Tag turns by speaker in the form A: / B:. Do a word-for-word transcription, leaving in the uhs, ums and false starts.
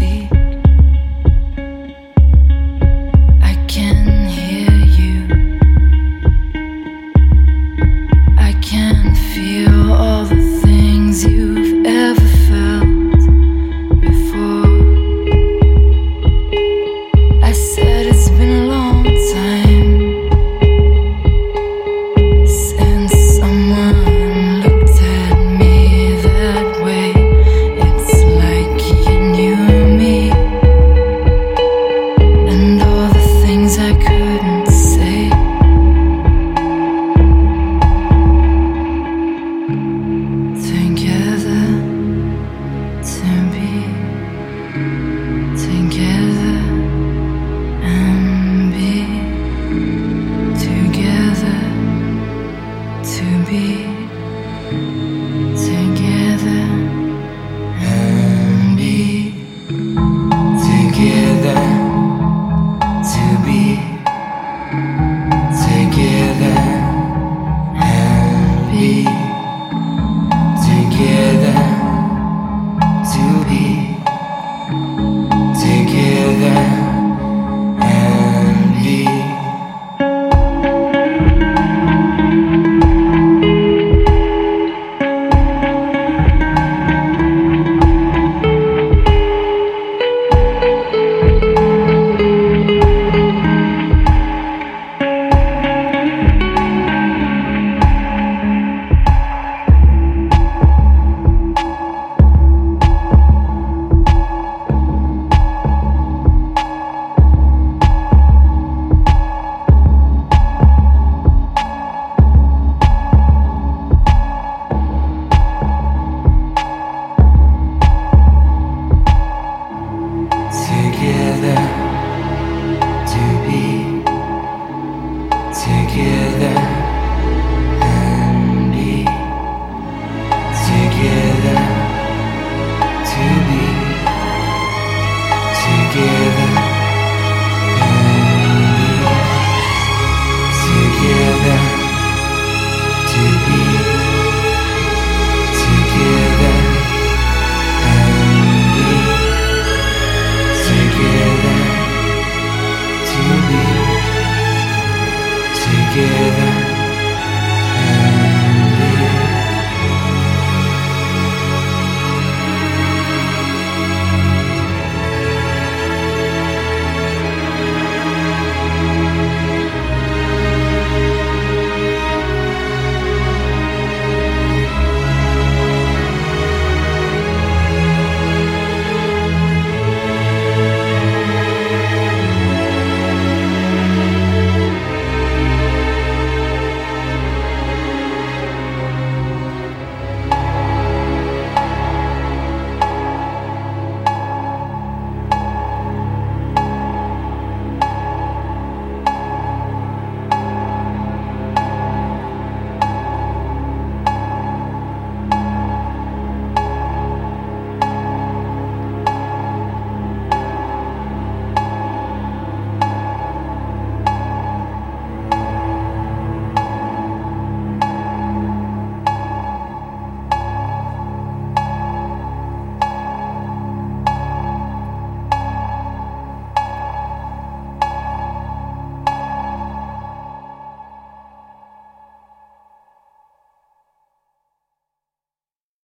A: sleep. I can hear you. I can feel all the things you've ever felt before. I said it's been a long time since someone looked at me that way. It's like you knew me, and all the things I couldn't say. Together to be together and be together to be together and be together to be together and be together to be together.